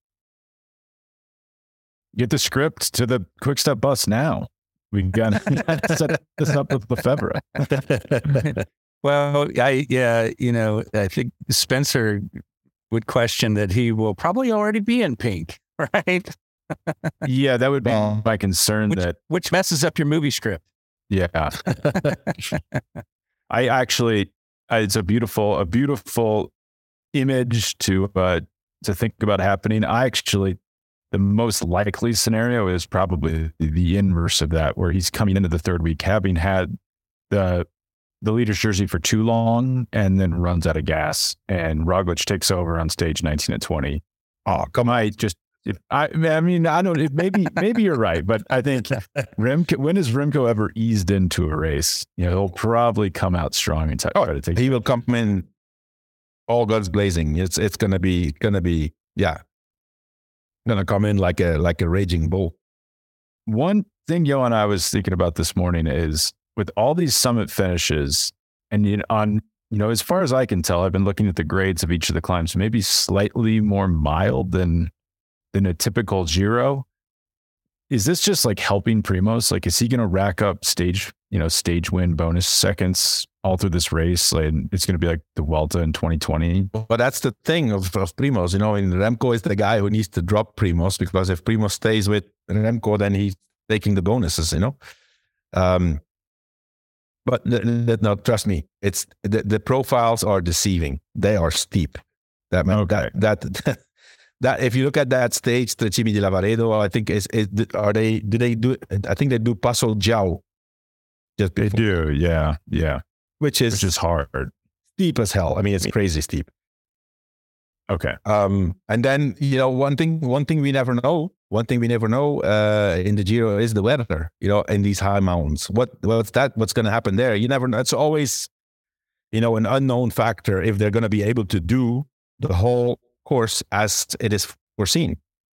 Get the script to the Quick Step bus now. We got to set this up with Lefebvre. Well, I, yeah, you know, I think Spencer would question that he will probably already be in pink, right? Yeah, that would be uh, my concern. Which, that which messes up your movie script. Yeah. I actually, it's a beautiful, a beautiful image to, uh, to think about happening. I actually, the most likely scenario is probably the inverse of that, where he's coming into the third week, having had the, the leader's jersey for too long and then runs out of gas, and Roglic takes over on stage nineteen and twenty. Oh, come on. Just, if I, I mean, I don't, if maybe, maybe you're right, but I think Remco, when has Remco ever eased into a race? You know, he'll probably come out strong and try oh, to take. He will come in all guns blazing. It's, it's going to be, going to be, yeah, going to come in like a, like a raging bull. One thing, Johan, I was thinking about this morning is, with all these summit finishes, and you know, on, you know, as far as I can tell, I've been looking at the grades of each of the climbs, maybe slightly more mild than than a typical Giro. Is this just like helping Primoz? Like, is he going to rack up stage, you know, stage win bonus seconds all through this race? Like, it's going to be like the Vuelta in twenty twenty. But that's the thing of, of Primoz, you know, and Remco is the guy who needs to drop Primoz, because if Primoz stays with Remco, then he's taking the bonuses, you know. Um, But no, trust me, it's the, the profiles are deceiving. They are steep. That man, okay. that, that that if you look at that stage, the Treccimi di Lavaredo, I think is, is are they do they do? I think they do Passo Giao. Just They before, do, yeah, yeah, which is which is hard. steep as hell. I mean, it's crazy steep. Okay. Um, and then you know one thing, one thing we never know, one thing we never know uh, in the Giro is the weather. You know, in these high mountains, what what's that? What's going to happen there? You never know. It's always, you know, an unknown factor if they're going to be able to do the whole course as it is foreseen.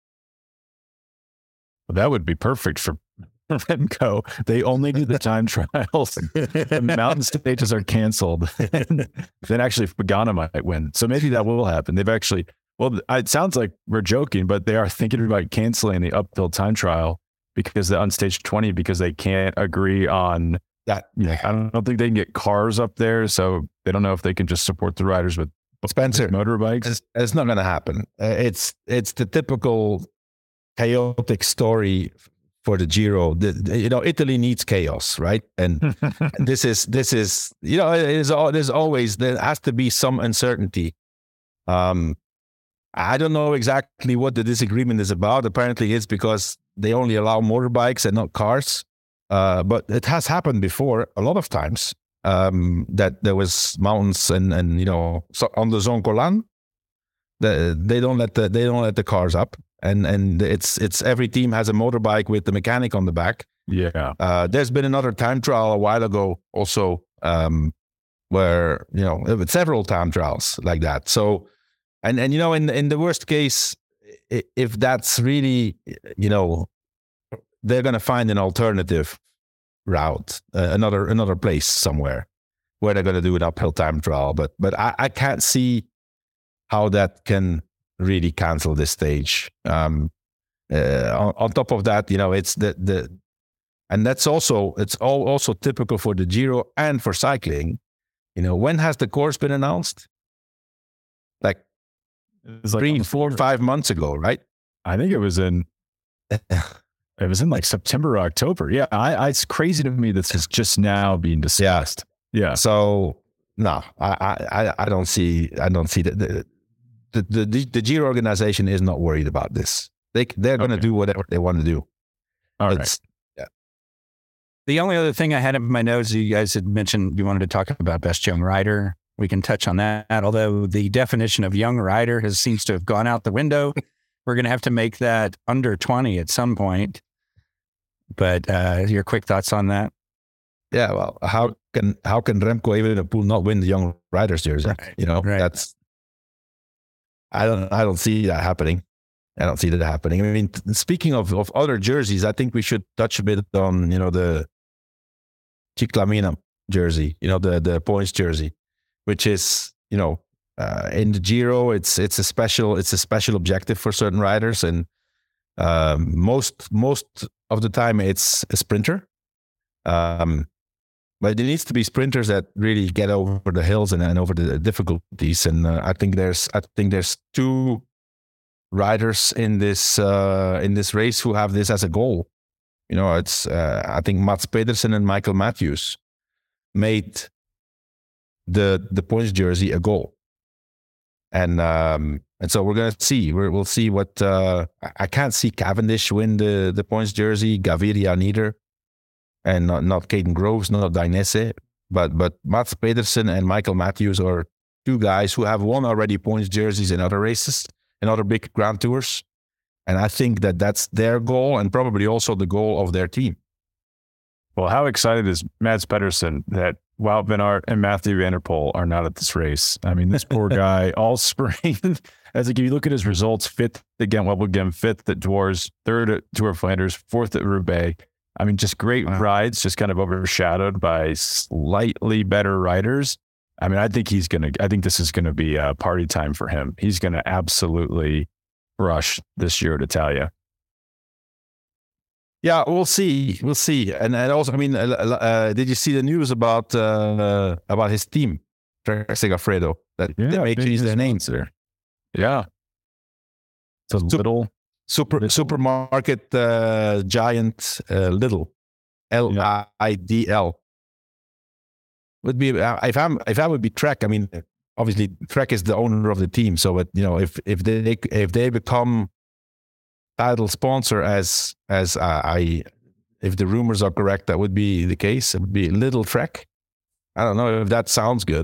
Well, that would be perfect for Remco. They only do the time trials. The mountain stages are canceled. Then actually Pagano might win. So maybe that will happen. They've actually, well, it sounds like we're joking, but they are thinking about canceling the uphill time trial because the unstage twenty, because they can't agree on That you know, I don't, I don't think they can get cars up there. So they don't know if they can just support the riders with Spencer, motorbikes. It's, it's not going to happen. Uh, it's it's the typical chaotic story for the Giro. The, the- you know, Italy needs chaos, right? And, and this is this is you know, it is all there's always there has to be some uncertainty. Um, I don't know exactly what the disagreement is about. Apparently, it's because they only allow motorbikes and not cars. Uh, but it has happened before a lot of times. Um, that there was mountains and, and you know so on the Zoncolan, the, they don't let the they don't let the cars up, and and it's it's every team has a motorbike with the mechanic on the back. Yeah. Uh, there's been another time trial a while ago also, um, where you know with several time trials like that. So, and and you know in in the worst case, i- if that's really you know they're gonna find an alternative route, uh, another another place somewhere where they're going to do an uphill time trial. But but I, I can't see how that can really cancel this stage. Um, uh, on, on top of that, you know, it's the the, and that's also it's all also typical for the Giro and for cycling. You know, when has the course been announced? Like It's like three, on the four, floor. five months ago, right? I think it was in it was in like September or October. Yeah, I, I it's crazy to me this is just now being discussed. Yeah. So no, I I I don't see I don't see that the the the, the Giro organization is not worried about this. They they're going to Okay. do whatever they want to do. All right. It's- The only other thing I had in my notes, you guys had mentioned you wanted to talk about best young rider. We can touch on that. Although the definition of young rider has seems to have gone out the window. We're going to have to make that under twenty at some point. But uh, your quick thoughts on that? Yeah, well, how can how can Remco Evenepoel not win the young riders jersey? Right, You know, right. that's I don't I don't see that happening. I don't see that happening. I mean, t- speaking of, of other jerseys, I think we should touch a bit on you know the Ciclamina jersey, you know the the points jersey, which is you know uh, in the Giro, it's it's a special it's a special objective for certain riders, and um, most most of the time it's a sprinter. Um, but it needs to be sprinters that really get over the hills and, and over the difficulties. And uh, I think there's I think there's two riders in this uh, in this race who have this as a goal. You know, it's uh, I think Mats Pedersen and Michael Matthews made the the points jersey a goal, and um, and so we're gonna see. We're, we'll see what uh, I- I can't see Cavendish win the the points jersey, Gaviria neither, and not not Caden Groves, not Dainese, but but Mats Pedersen and Michael Matthews are two guys who have won already points jerseys in other races, in other big Grand Tours. And I think that that's their goal and probably also the goal of their team. Well, how excited is Mads Pedersen that Wout van Aert and Matthew Van Der Poel are not at this race? I mean, this poor guy all spring. As like, if you look at his results, fifth at Gent-Wevelgem, fifth at Dwars, third at Tour of Flanders, fourth at Roubaix. I mean, just great Wow. rides, just kind of overshadowed by slightly better riders. I mean, I think he's going to, I think this is going to be a party time for him. He's going to absolutely rush this Giro d'Italia. Yeah, we'll see. We'll see. And, and also, I mean, uh, uh, did you see the news about uh, about his team, Trek Segafredo, that they may big change their name? sponsor. Yeah. It's a Sup- little, Super Lidl. supermarket uh, giant uh, Lidl, L I D L. Would be uh, if I'm if I would be Trek. I mean, obviously Trek is the owner of the team. So, it, you know, if if they if they become title sponsor, as as uh, I, if the rumors are correct, that would be the case. It would be Little Trek. I don't know if that sounds good.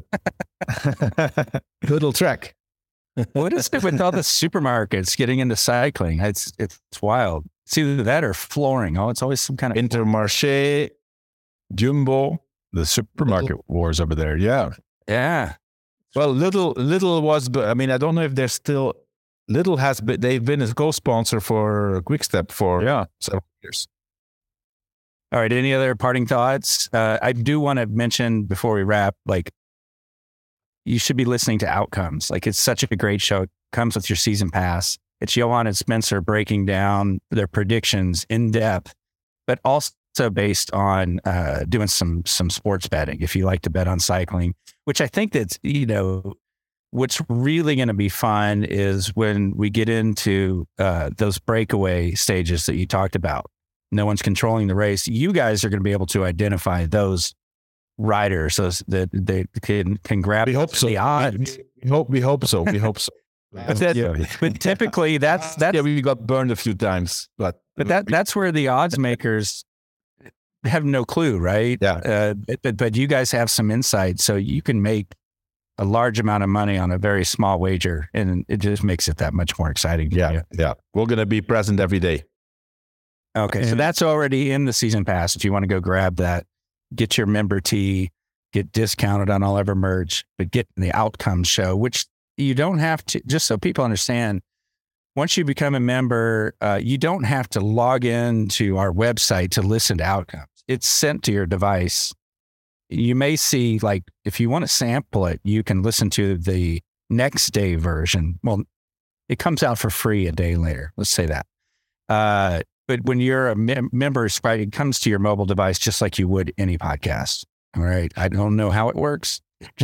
Little Trek. What is it with all the supermarkets getting into cycling? It's it's wild. It's either that or flooring. Oh, it's always some kind of Intermarché, Jumbo, the supermarket little. wars over there. Yeah, yeah. Well, Little Little was. I mean, I don't know if they're still. Little has been. They've been a co-sponsor for Quickstep for yeah several years. All right. Any other parting thoughts? Uh, I do want to mention before we wrap, like, you should be listening to Outcomes. Like, it's such a great show. It comes with your season pass. It's Johan and Spencer breaking down their predictions in depth, but also based on uh, doing some some sports betting. If you like to bet on cycling, which I think that's, you know, what's really going to be fun is when we get into uh, those breakaway stages that you talked about. No one's controlling the race. You guys are going to be able to identify those riders so that they can can grab we hope so. the odds. We hope we hope so. We hope so. But, that, yeah. but typically that's that's yeah, we got burned a few times, but but that that's where the odds makers have no clue, right? Yeah. Uh, but but you guys have some insight, so you can make a large amount of money on a very small wager, and it just makes it that much more exciting. Yeah, you. yeah. We're gonna be present every day. Okay, so that's already in the season pass. If you want to go grab that, get your member tee, get discounted on all of our merch, but get the Outcomes show, which you don't have to, just so people understand, once you become a member, uh, you don't have to log in to our website to listen to Outcomes. It's sent to your device. You may see, like, if you want to sample it, you can listen to the next day version. Well, it comes out for free a day later. Let's say that. Uh, But when you're a mem- member, it comes to your mobile device just like you would any podcast. All right. I don't know how it works. I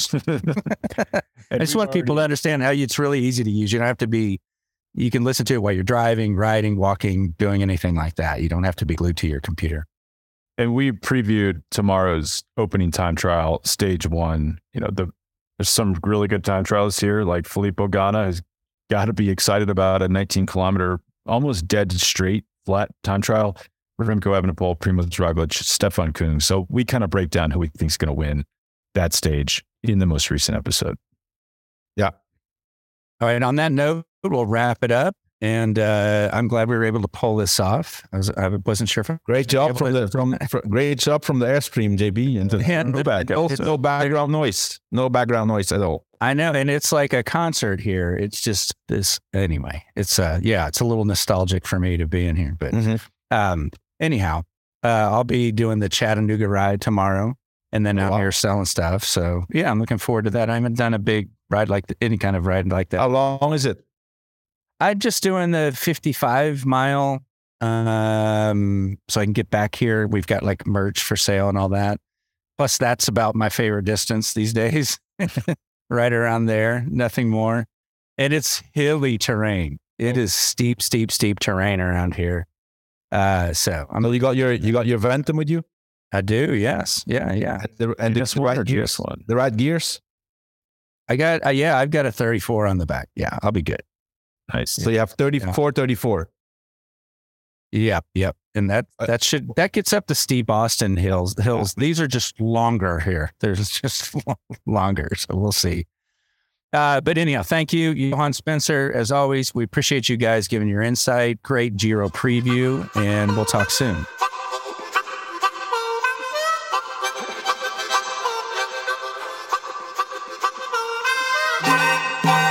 just want people to understand how it's really easy to use. You don't have to be, you can listen to it while you're driving, riding, walking, doing anything like that. You don't have to be glued to your computer. And we previewed tomorrow's opening time trial, stage one. You know, the, there's some really good time trialists here, like Filippo Ganna has got to be excited about a nineteen kilometer, almost dead straight, flat time trial. Remco Evenepoel, Primoz Roglic, Stefan Kung. So we kind of break down who we think is going to win that stage in the most recent episode. Yeah. All right. On that note, we'll wrap it up. And uh, I'm glad we were able to pull this off. I, was, I wasn't sure if great job from the from, from great job from the Airstream, J B, and, the, and no, back, also, no background noise, no background noise at all. I know, and it's like a concert here. It's just this anyway. It's uh, yeah, it's a little nostalgic for me to be in here. But mm-hmm. um, anyhow, uh, I'll be doing the Chattanooga ride tomorrow, and then oh, out wow. here selling stuff. So yeah, I'm looking forward to that. I haven't done a big ride like the, any kind of ride like that. How long is it? I'm just doing the fifty-five mile, um, so I can get back here. We've got like merch for sale and all that. Plus, that's about my favorite distance these days, right around there. Nothing more, and it's hilly terrain. It is steep, steep, steep terrain around here. Uh, so I'm. So you got your you got your Ventum with you? I do. Yes. Yeah. Yeah. And the, and the, the right gears. One. The right gears. I got. Uh, yeah. I've got a thirty-four on the back. Yeah. I'll be good. Nice. So you have thirty-four, yeah. thirty-four. Yep, yep. And that that should that gets up the steep Austin hills. The hills. These are just longer here. There's just longer. So we'll see. Uh, but anyhow, thank you, Johan, Spencer. As always, we appreciate you guys giving your insight. Great Giro preview, and we'll talk soon. Bye.